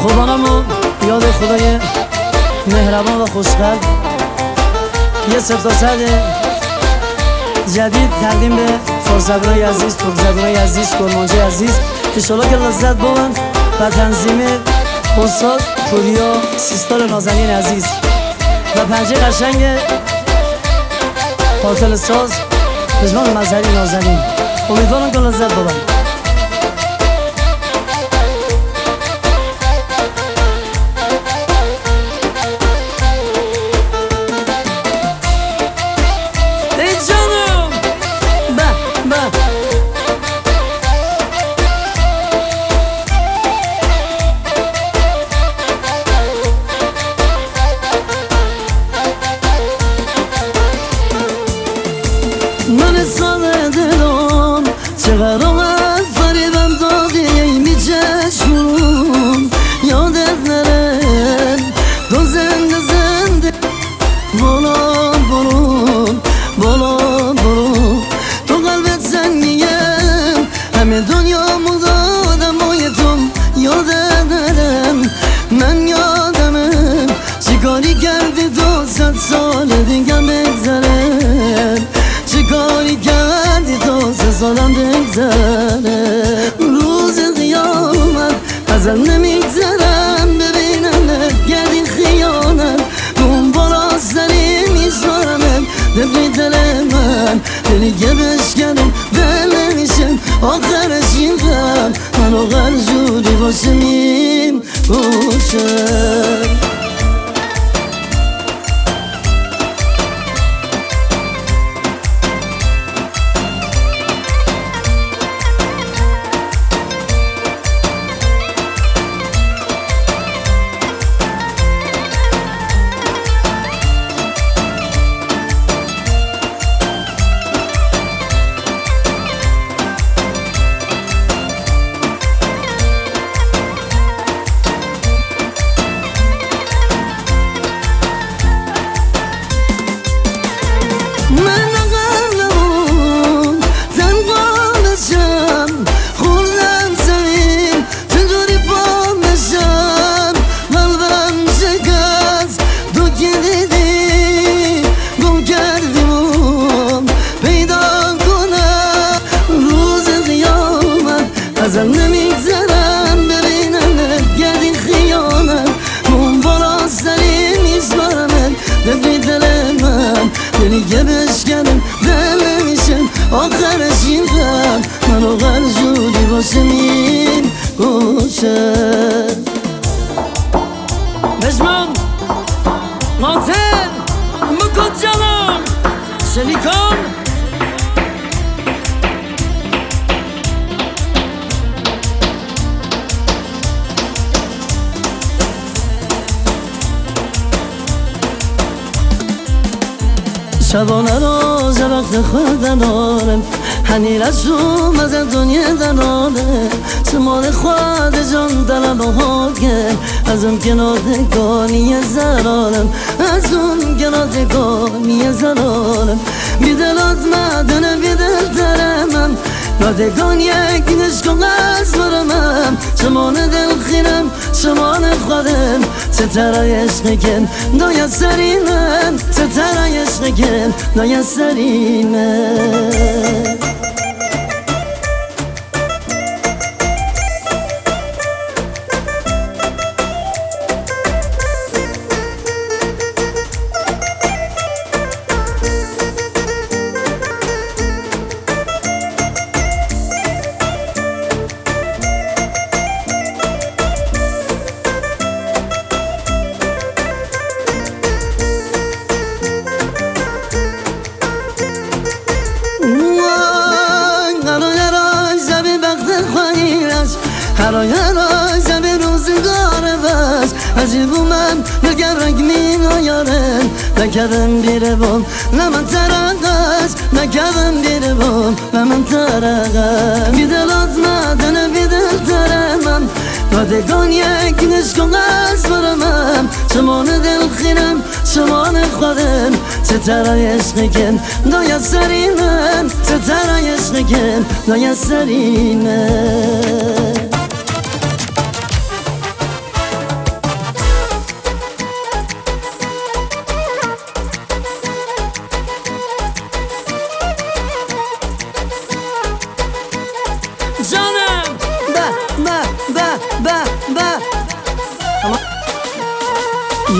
خوبانمو یاد خدای مهربان و خوشقلب یه سفتاسد جدید تقدیم به فرزندانای عزیز، پرزدانای عزیز، کرمانچای عزیز انشالله که لذت ببرن و تنظیم استاد پوریا سیستان نازنین عزیز و پنجه قشنگ قاتل ساز پژمان مظهری نازنین. امیدوارم که لذت ببرن. من ساده دلم چقدر آمد فریبم دادی ایمی چشمون یادت نره دو زنده زنده بالا برو بالا برو تو قلبت سنگیم همه دنیا مدادم بای تو یادت نرم من یادمم چیکاری کردی 200 سال دیگه بگذرم چیکاری کردی 200 سالم بگذره روز قیامت ازم نمیگذرم ببینم کردی خیانت اون بالا سری میشارمم دفری دل من دلی که بشکنم دل نمیشم آخرش این غم من آخر جوری باشمیم باشم ازم نمیگذرم ببینم گردی خیانت اون بالا سری میسپارمت دفری دل من دلی که بشکنم دل نمیشم آخرش این غم من آخر جوری باشمیم گوشم پژمان قاتل مکد جانم شلیکان شبانه روز وقت خودم آرم هنی رسوم از دنیا دنانه سمال خود جان دلم و حاکم از اون کنار دگانی زرارم از اون کنار دگانی زرارم بیدلات مدنه بیدل درمم رادگان یک نشکم از برمم شمان دل خیرم شمان خودم ستره عشق کن داید سری من ستره عشق کن داید سری من هرای زمین روزگار بس عجیب من نگر رنگ می نایارن نکردم بیره بام نمن ترقص نکردم بیره بام نمن ترقص بیدلات مدنه بیدل ترمم رادگان یک نشکم از برمم شمان دل خیرم شمان خودم ستره عشق کن داید سری من ستره عشق کن داید سری من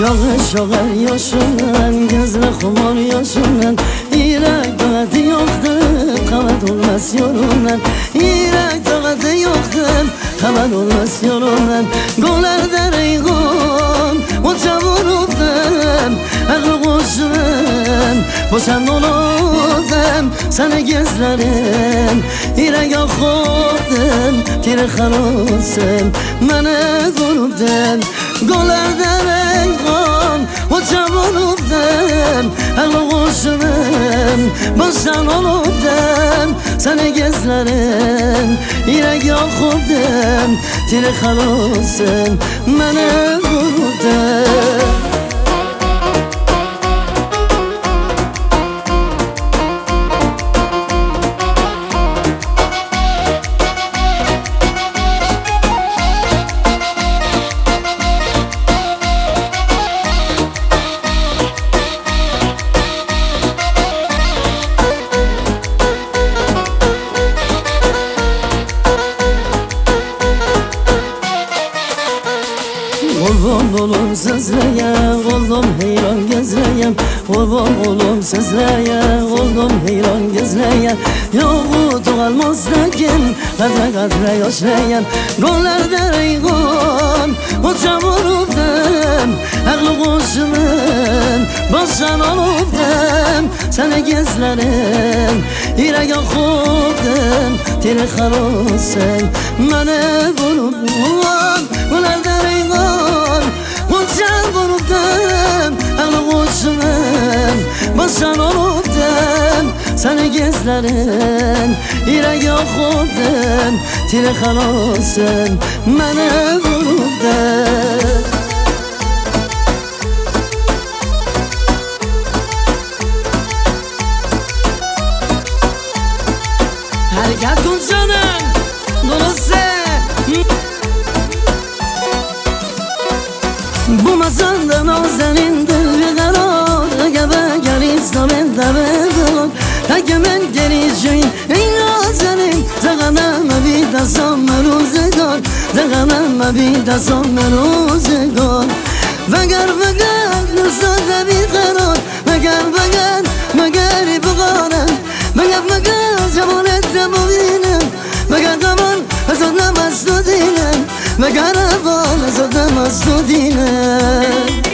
şoğar yaşından gözle xumar yaşından İrek tağatı yoktur kavat olmaz yolundan İrek tağatı yoktur kavat olmaz yolundan Golar dereyğon o çavurubdan Ağlı koşurum boşan olubdan Sana gezlerim İrek yakubdan Tire xalusum Mene gurubdan Golar dereyğon o çavurubdan Ağlı koşurum boşan olubdan Sana gezlerim İrek yakubdan Tire xalusum Mene gurubdan Oğlum oğlum sözleye, oğlum heyran gezleye Oğlum sözleye, oğlum heyran gezleye Yoğu doğalmaz lakin, kadre yaşlayan Goller dereyğon, o çavurubdan Ağlı koşumun, başan olubdan Sana gezlerim, İrek yakubdan Tire xalusum, mene gurubdan Goller dereyğon Uçan vurubdan, ağlı koşumun Başan olubdan, sana gezlerim İrek yakubdan, tire xalusum Mene vurubdan Hareket kun canım, dolusu Bu mazanda nazenindir bir karar Gebe gel İslam'ın devedir Peki ben geleceğim ey nazenin Zeganeme bir de zaman uzakar Zeganeme bir de zaman uzakar Veger nürsada bir karar Veger bugara Veger cemalette mubinem Veger zaman azadna masudinem Veger aval azadna masudinem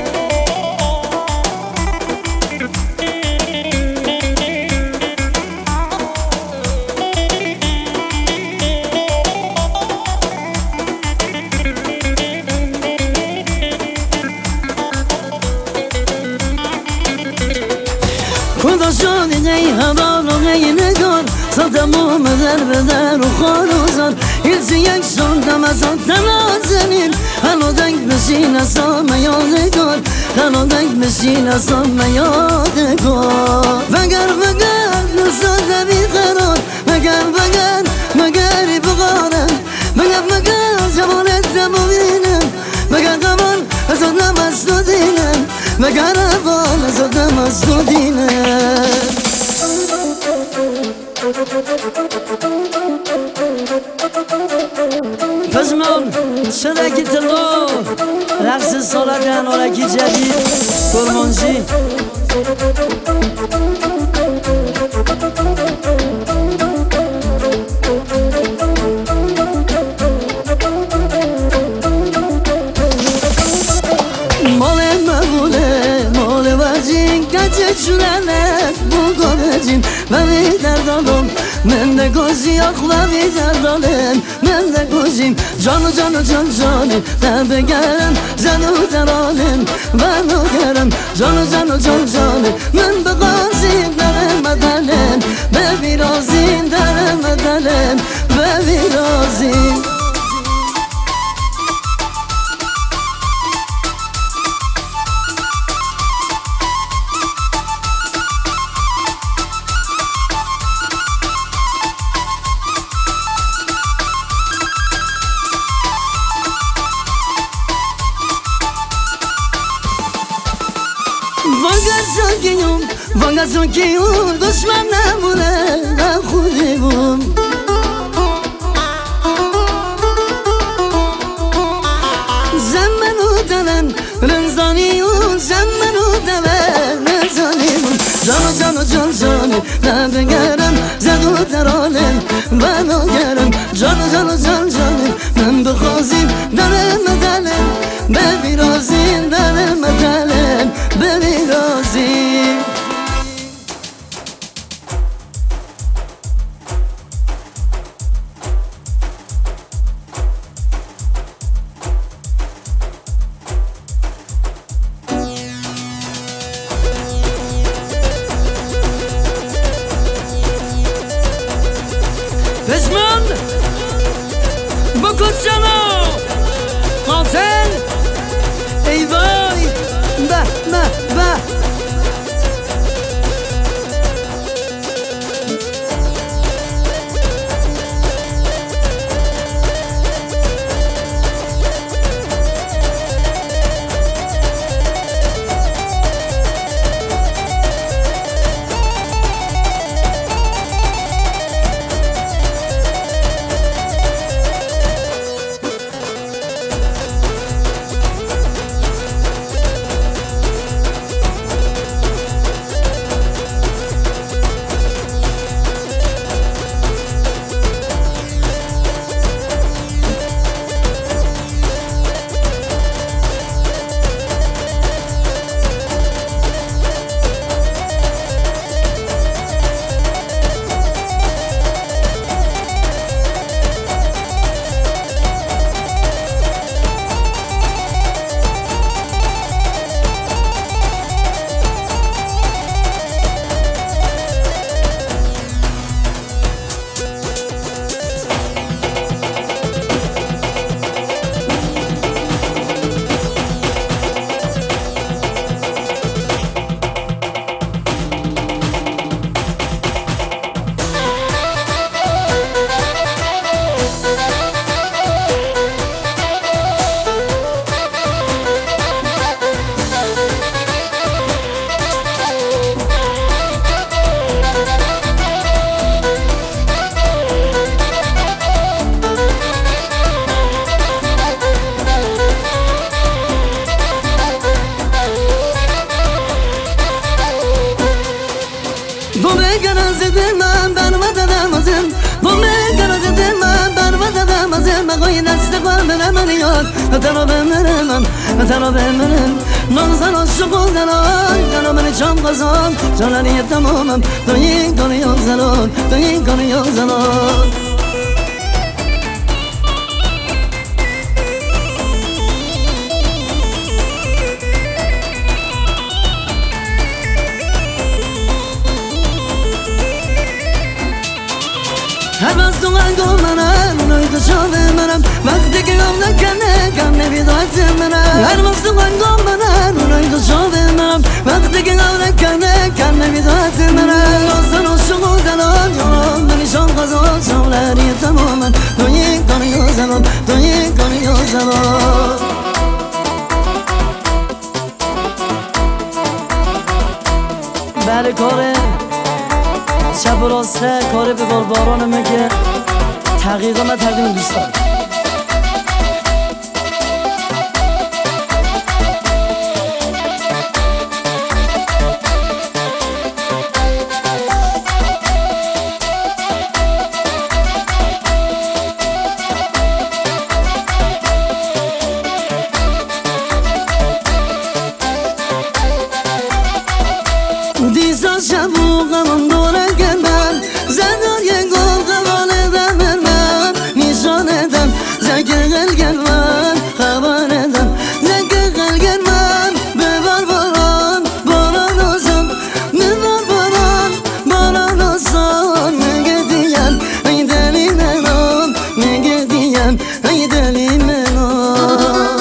Kudaşın ey hadarın ey negar Sadamı meder beder uxaruzar İlsi yekşan demezat denazenin Halo denk meşine samme yadgar Halo denk meşine samme yadgar Veger nürsada bir karar Veger bugara Veger cemalette mubinem Veger zaman azadna masudinem Veger aval azadna masudinem Kızmım şuradaki tıllı Raqsı solarken oraki jadid Kurmonji Mole vajin kaçı çüleler bu goracin Beni derdalım men de gozi akla bir derdalım Men de gozim canı Tebe gelem zanu deralim Ben o gelem canı Men de gozim derem edelim Be birazin derem edelim Be birazin Vanga ki yur düşman namune khudibum Zaman udanan renzani جان نبگرم زدو درانم بنا گرم جان من بخوازیم درم دلم ببیرازیم درم دلم ببیرازیم بزمن بکن جانو قاتل ای وای به تنو بمرم نازن عاشق دلان جانو من چام قزان جانانی تمامم تو این دنیا زلال تو این دنیا زلال هر وقت تو قلب منم اونایی تو شاب منم وقتی که غم نکنه غم نمیداد منم هر وقت تو قلب منم اونایی تو شاب منم وقتی که غم نکنه غم نمیداد منم نازن عاشق و دلال جانم من شام قزان شاملری تمامم تو یک دنیا زلال تو یک دنیا زلال بله کاره شب و راسته کاره به بارانمه که تحقیقا من تقدیم دوستان دیسا شب و غمم دوره گردم زدار یه گل قبال دم من میشانه دم زکر قلگل من خبانه دم زکر قلگل من ببر باران باران آسان ببر باران باران آسان نگه دیم ای دلی منام نگه دیم ای دلی منام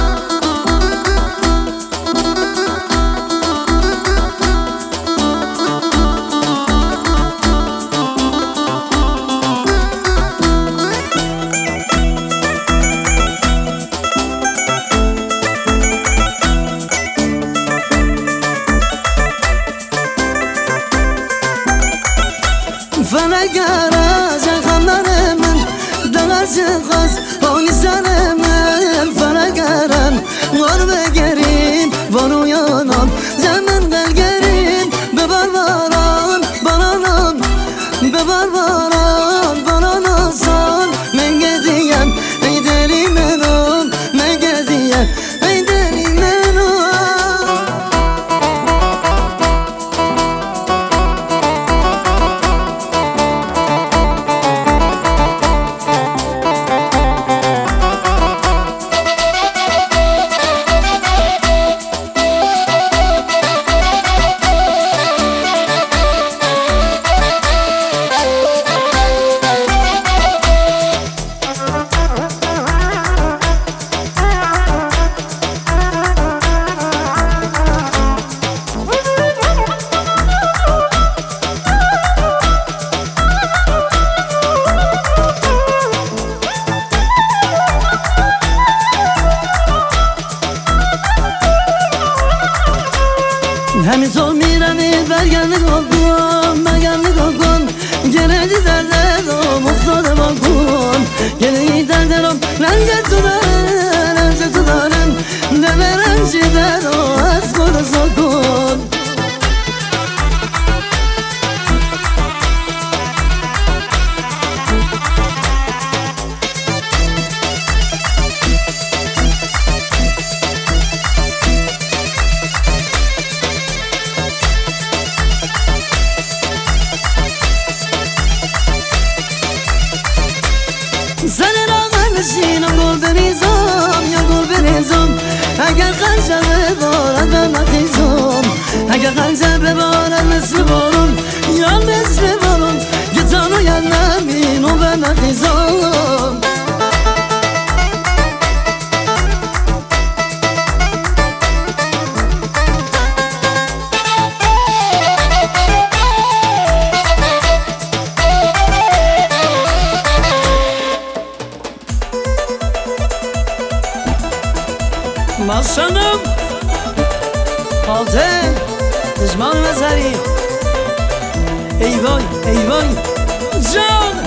فنگر از خمر من دغز خاص آنی سر من فنگرم وار بگرین وارو یانم زمن قلگرین ببر بشینم گل بریزم یا گل بریزم اگر خنجر ببارد به مخیزم اگر خنجر ببارد مثل بارون یا مثل بارون گتانو یا نمینو به مخیزم ماشانم آده دشمان مزاری ای وای ای وای جان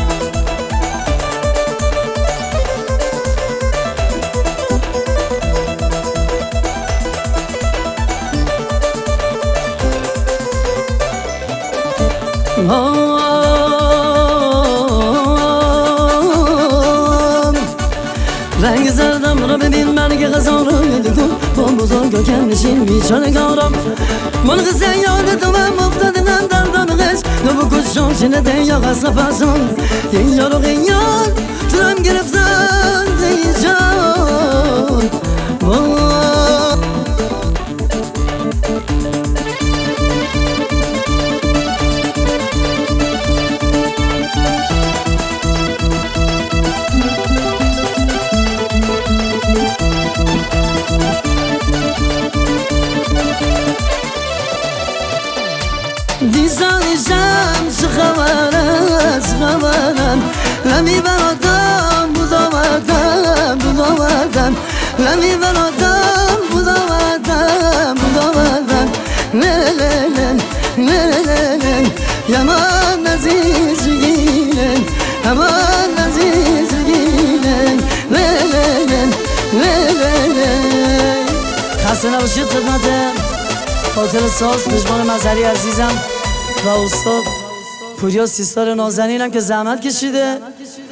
رنگ زردم را ببین من که غذا رو میدگم با بزرگ و کم نشین بیچاره گارم من غزه یاد تو من مفتادنم در دامغش نبو کشم چنده یا غصه پسان این یارو غیان ترم گرفتن دی جان دیزانیشم چه خبرم لمی برادم بودم لمی برادم بودم لن yaman aziz giylen aman aziz giylen خسته نباشید خدمت هتل ساز مجموعه مظهری عزیزم و استاد پوریا سیستار نازنینم که زحمت کشیده